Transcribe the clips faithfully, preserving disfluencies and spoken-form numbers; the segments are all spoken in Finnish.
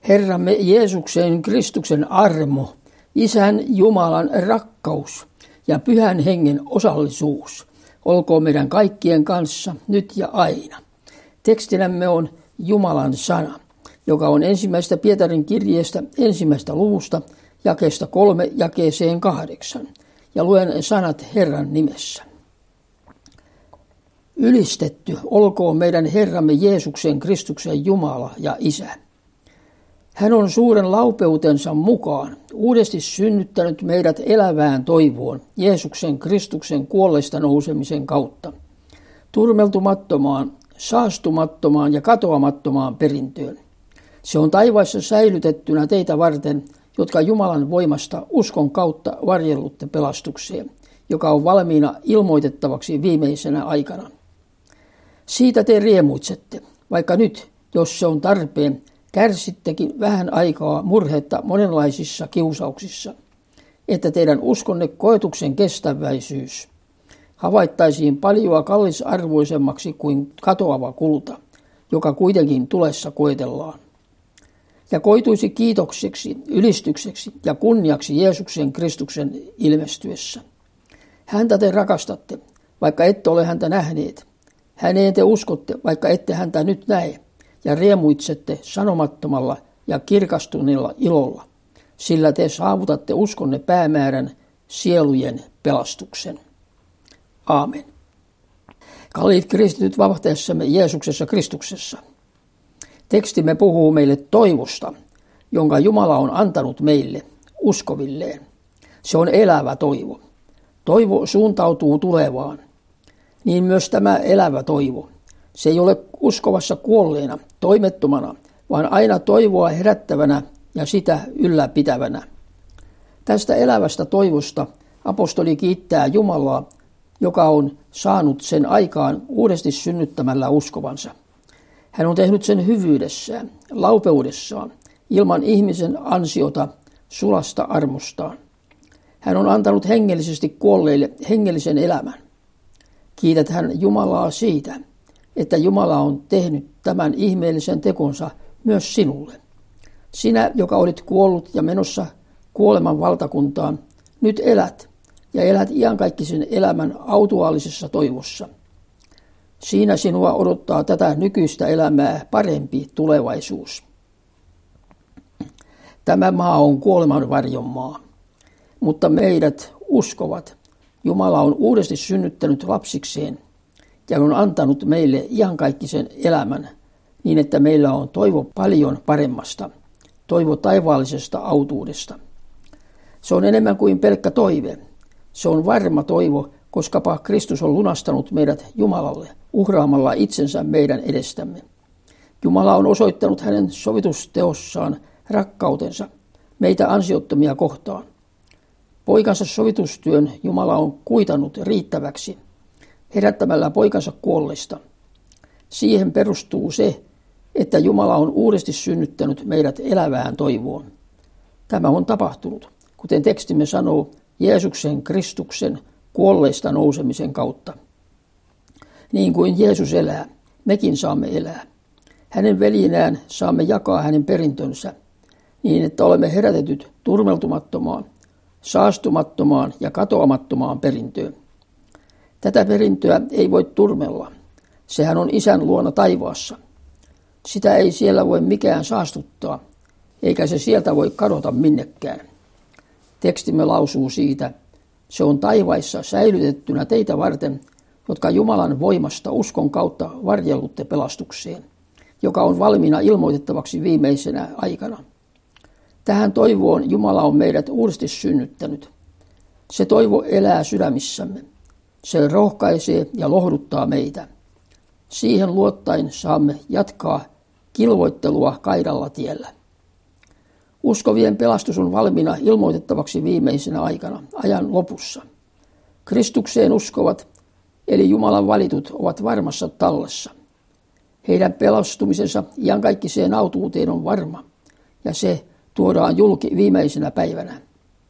Herramme Jeesuksen Kristuksen armo, Isän Jumalan rakkaus ja Pyhän Hengen osallisuus olkoon meidän kaikkien kanssa nyt ja aina. Tekstinämme on Jumalan sana, joka on ensimmäistä Pietarin kirjeestä ensimmäistä luvusta jakeesta kolme jakeeseen kahdeksan. Ja luen sanat Herran nimessä. Ylistetty olkoon meidän Herramme Jeesuksen Kristuksen Jumala ja Isä. Hän on suuren laupeutensa mukaan uudesti synnyttänyt meidät elävään toivoon Jeesuksen Kristuksen kuolleista nousemisen kautta, turmeltumattomaan, saastumattomaan ja katoamattomaan perintöön. Se on taivaissa säilytettynä teitä varten, jotka Jumalan voimasta uskon kautta varjellutte pelastukseen, joka on valmiina ilmoitettavaksi viimeisenä aikana. Siitä te riemuitsette, vaikka nyt, jos se on tarpeen, kärsittekin vähän aikaa murhetta monenlaisissa kiusauksissa, että teidän uskonne koetuksen kestäväisyys havaittaisiin paljoa kallisarvoisemmaksi kuin katoava kulta, joka kuitenkin tulessa koetellaan. Ja koituisi kiitokseksi, ylistykseksi ja kunniaksi Jeesuksen Kristuksen ilmestyessä. Häntä te rakastatte, vaikka ette ole häntä nähneet. Häneen te uskotte, vaikka ette häntä nyt näe, ja riemuitsette sanomattomalla ja kirkastuneella ilolla, sillä te saavutatte uskonne päämäärän, sielujen pelastuksen. Aamen. Kalliit kristityt vapahtajamme Jeesuksessa Kristuksessa. Tekstimme puhuu meille toivosta, jonka Jumala on antanut meille, uskovilleen. Se on elävä toivo. Toivo suuntautuu tulevaan. Niin myös tämä elävä toivo. Se ei ole uskovassa kuolleena, toimettomana, vaan aina toivoa herättävänä ja sitä ylläpitävänä. Tästä elävästä toivosta apostoli kiittää Jumalaa, joka on saanut sen aikaan uudesti synnyttämällä uskovansa. Hän on tehnyt sen hyvyydessään, laupeudessaan, ilman ihmisen ansiota, sulasta armostaan. Hän on antanut hengellisesti kuolleille hengellisen elämän. Kiität hän Jumalaa siitä, että Jumala on tehnyt tämän ihmeellisen tekonsa myös sinulle. Sinä, joka olit kuollut ja menossa kuoleman valtakuntaan, nyt elät ja elät iankaikkisen elämän autuaalisessa toivossa. Siinä sinua odottaa tätä nykyistä elämää parempi tulevaisuus. Tämä maa on kuoleman varjon maa, mutta meidät uskovat. Jumala on uudesti synnyttänyt lapsikseen ja on antanut meille iankaikkisen elämän niin, että meillä on toivo paljon paremmasta, toivo taivaallisesta autuudesta. Se on enemmän kuin pelkkä toive. Se on varma toivo, koskapa Kristus on lunastanut meidät Jumalalle uhraamalla itsensä meidän edestämme. Jumala on osoittanut hänen sovitusteossaan rakkautensa meitä ansiottomia kohtaan. Poikansa sovitustyön Jumala on kuitannut riittäväksi, herättämällä poikansa kuolleista. Siihen perustuu se, että Jumala on uudesti synnyttänyt meidät elävään toivoon. Tämä on tapahtunut, kuten tekstimme sanoo, Jeesuksen Kristuksen kuolleista nousemisen kautta. Niin kuin Jeesus elää, mekin saamme elää. Hänen veljinään saamme jakaa hänen perintönsä, niin että olemme herätetyt turmeltumattomaan, saastumattomaan ja katoamattomaan perintöön. Tätä perintöä ei voi turmella. Sehän on Isän luona taivaassa. Sitä ei siellä voi mikään saastuttaa, eikä se sieltä voi kadota minnekään. Tekstimme lausuu siitä, se on taivaissa säilytettynä teitä varten, jotka Jumalan voimasta uskon kautta varjellutte pelastukseen, joka on valmiina ilmoitettavaksi viimeisenä aikana. Tähän toivoon Jumala on meidät uudesti synnyttänyt. Se toivo elää sydämissämme. Se rohkaisee ja lohduttaa meitä. Siihen luottaen saamme jatkaa kilvoittelua kaidalla tiellä. Uskovien pelastus on valmiina ilmoitettavaksi viimeisenä aikana, ajan lopussa. Kristukseen uskovat, eli Jumalan valitut, ovat varmassa tallessa. Heidän pelastumisensa iankaikkiseen autuuteen on varma, ja se tuodaan julki viimeisenä päivänä.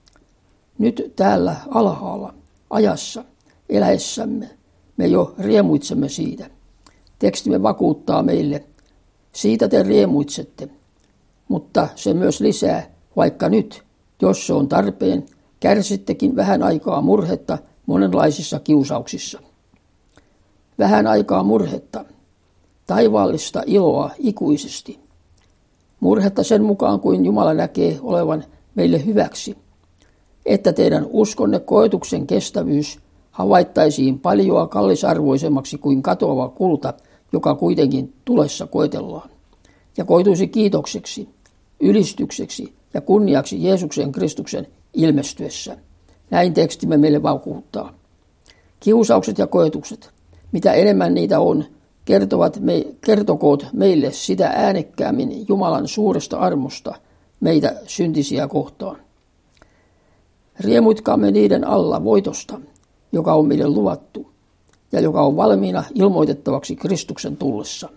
Nyt täällä alhaalla, ajassa, eläessämme, me jo riemuitsemme siitä. Tekstimme vakuuttaa meille, siitä te riemuitsette, mutta se myös lisää, vaikka nyt, jos se on tarpeen, kärsittekin vähän aikaa murhetta monenlaisissa kiusauksissa. Vähän aikaa murhetta, taivaallista iloa ikuisesti. Murhetta sen mukaan, kuin Jumala näkee olevan meille hyväksi, että teidän uskonne koetuksen kestävyys havaittaisiin paljoa kallisarvoisemmaksi kuin katoava kulta, joka kuitenkin tulessa koetellaan, ja koituisi kiitokseksi, ylistykseksi ja kunniaksi Jeesuksen Kristuksen ilmestyessä. Näin tekstimme meille vakuuttaa. Kiusaukset ja koetukset, mitä enemmän niitä on, kertovat me, kertokoot meille sitä äänekkäämmin Jumalan suuresta armosta meitä syntisiä kohtaan. Riemuitkaamme niiden alla voitosta, joka on meille luvattu ja joka on valmiina ilmoitettavaksi Kristuksen tullessa.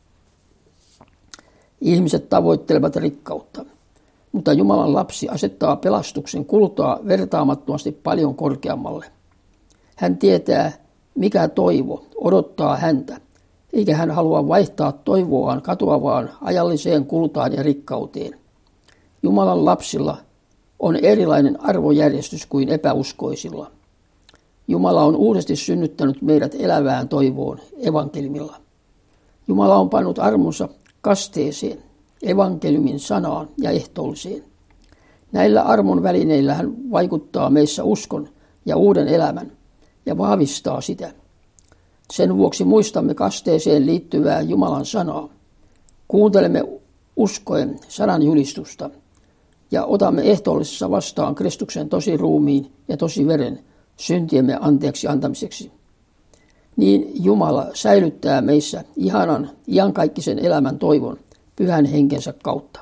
Ihmiset tavoittelevat rikkautta, mutta Jumalan lapsi asettaa pelastuksen kultaa vertaamattomasti paljon korkeammalle. Hän tietää, mikä toivo odottaa häntä, eikä hän halua vaihtaa toivoaan katoavaan ajalliseen kultaan ja rikkauteen. Jumalan lapsilla on erilainen arvojärjestys kuin epäuskoisilla. Jumala on uudesti synnyttänyt meidät elävään toivoon evankeliumilla. Jumala on pannut armonsa kasteeseen, evankeliumin sanaan ja ehtoolliseen. Näillä armon välineillä hän vaikuttaa meissä uskon ja uuden elämän ja vahvistaa sitä. Sen vuoksi muistamme kasteeseen liittyvää Jumalan sanaa. Kuuntelemme uskoen sanan julistusta ja otamme ehtoollisessa vastaan Kristuksen tosi ruumiin ja tosi veren syntiemme anteeksi antamiseksi. Niin Jumala säilyttää meissä ihanan, iankaikkisen elämän toivon pyhän henkensä kautta.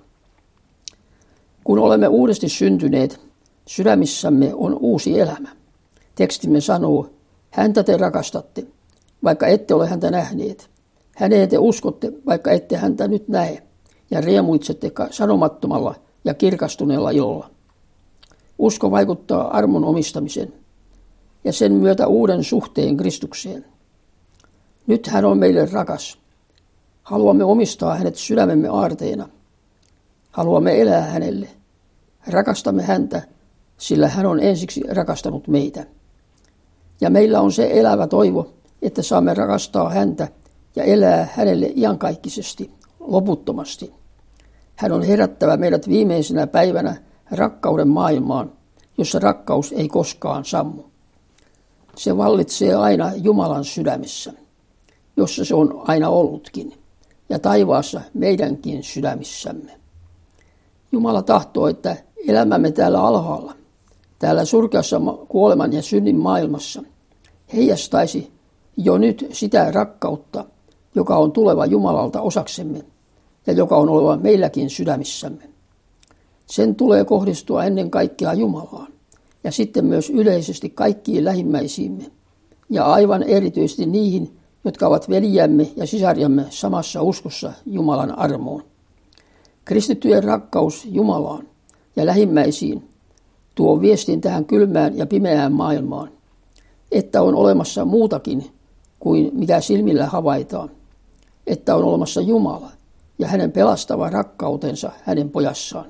Kun olemme uudesti syntyneet, sydämissämme on uusi elämä. Tekstimme sanoo, häntä te rakastatte, vaikka ette ole häntä nähneet. Häneen te uskotte, vaikka ette häntä nyt näe, ja riemuitsette sanomattomalla ja kirkastuneella ilolla. Usko vaikuttaa armon omistamisen ja sen myötä uuden suhteen Kristukseen. Nyt hän on meille rakas. Haluamme omistaa hänet sydämemme aarteena. Haluamme elää hänelle. Rakastamme häntä, sillä hän on ensiksi rakastanut meitä. Ja meillä on se elävä toivo, että saamme rakastaa häntä ja elää hänelle iankaikkisesti, loputtomasti. Hän on herättävä meidät viimeisenä päivänä rakkauden maailmaan, jossa rakkaus ei koskaan sammu. Se vallitsee aina Jumalan sydämessä, jossa se on aina ollutkin, ja taivaassa meidänkin sydämissämme. Jumala tahtoo, että elämämme täällä alhaalla, täällä surkeassa kuoleman ja synnin maailmassa, heijastaisi jo nyt sitä rakkautta, joka on tuleva Jumalalta osaksemme ja joka on oleva meilläkin sydämissämme. Sen tulee kohdistua ennen kaikkea Jumalaan ja sitten myös yleisesti kaikkiin lähimmäisiimme ja aivan erityisesti niihin, jotka ovat veljiämme ja sisariamme samassa uskossa Jumalan armoon. Kristittyjen rakkaus Jumalaan ja lähimmäisiin tuo viestin tähän kylmään ja pimeään maailmaan, että on olemassa muutakin kuin mikä silmillä havaitaan, että on olemassa Jumala ja hänen pelastava rakkautensa hänen pojassaan.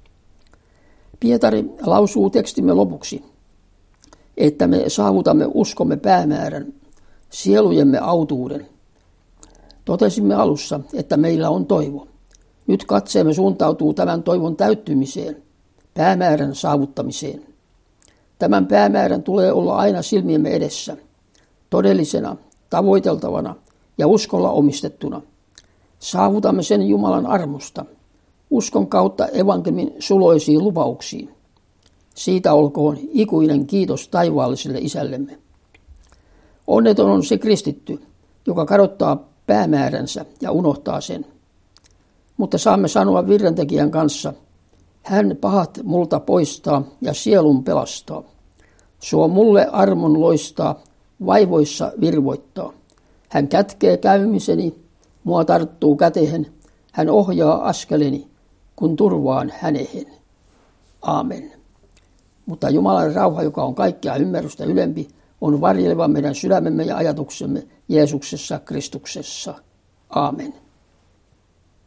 Pietari lausuu tekstimme lopuksi, että me saavutamme uskomme päämäärän, sielujemme autuuden. Totesimme alussa, että meillä on toivo. Nyt katseemme suuntautuu tämän toivon täyttymiseen, päämäärän saavuttamiseen. Tämän päämäärän tulee olla aina silmiemme edessä, todellisena, tavoiteltavana ja uskolla omistettuna. Saavutamme sen Jumalan armosta, uskon kautta evankeliumin suloisiin lupauksiin. Siitä olkoon ikuinen kiitos taivaalliselle isällemme. Onneton on se kristitty, joka kadottaa päämääränsä ja unohtaa sen. Mutta saamme sanoa virrentekijän kanssa, hän pahat multa poistaa ja sielun pelastaa. Suo mulle armon loistaa, vaivoissa virvoittaa. Hän kätkee käymiseni, mua tarttuu kätehen, hän ohjaa askeleni, kun turvaan hänehen. Aamen. Mutta Jumalan rauha, joka on kaikkea ymmärrystä ylempi, on varjeleva meidän sydämemme ja ajatuksemme Jeesuksessa Kristuksessa. Aamen.